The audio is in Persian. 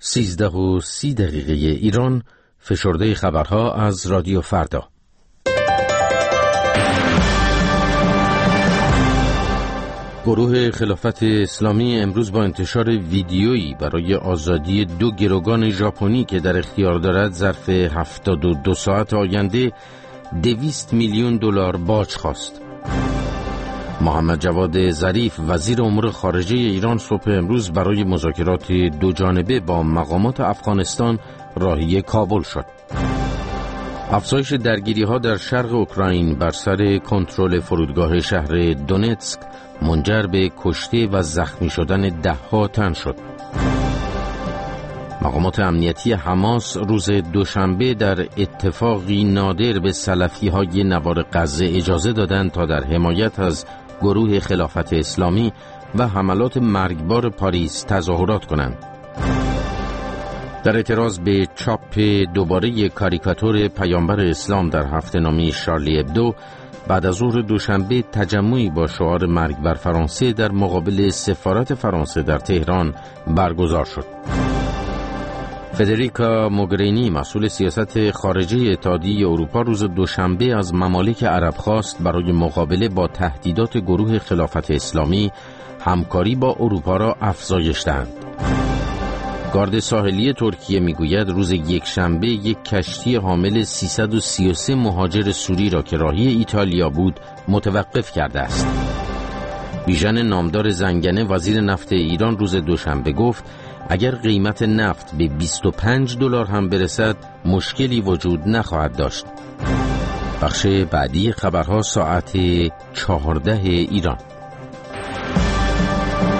13:30 ایران. فشرده خبرها از رادیو فردا. گروه خلافت اسلامی امروز با انتشار ویدیویی برای آزادی 2 گروگان ژاپنی که در اختیار دارد ظرف 72 ساعت آینده 200 میلیون دلار باج خواست. محمد جواد ظریف وزیر امور خارجه ایران صبح امروز برای مذاکرات دوجانبه با مقامات افغانستان راهی کابل شد. افزایش درگیری‌ها در شرق اوکراین بر سر کنترل فرودگاه شهر دونتسک منجر به کشته و زخمی شدن 10 تن شد. مقامات امنیتی حماس روز دوشنبه در اتفاقی نادر به سلفی‌های نوار غزه اجازه دادند تا در حمایت از گروه خلافت اسلامی و حملات مرگبار پاریس تظاهرات کنند. در اعتراض به چاپ دوباره کاریکاتور پیامبر اسلام در هفته‌نامه شارلی ابدو، بعد از ظهر دوشنبه تجمعی با شعار مرگ بر فرانسه در مقابل سفارت فرانسه در تهران برگزار شد. فدریکا موگرینی مسئول سیاست خارجه اتحادیه اروپا روز دوشنبه از ممالک عرب خواست برای مقابله با تهدیدات گروه خلافت اسلامی همکاری با اروپا را افزایش دهند. گارد ساحلی ترکیه میگوید روز یکشنبه یک کشتی حامل 333 مهاجر سوری را که راهی ایتالیا بود متوقف کرده است. بیژن نامدار زنگنه وزیر نفت ایران روز دوشنبه گفت اگر قیمت نفت به 25 دلار هم برسد مشکلی وجود نخواهد داشت. بخش بعدی خبرها ساعت 14 ایران.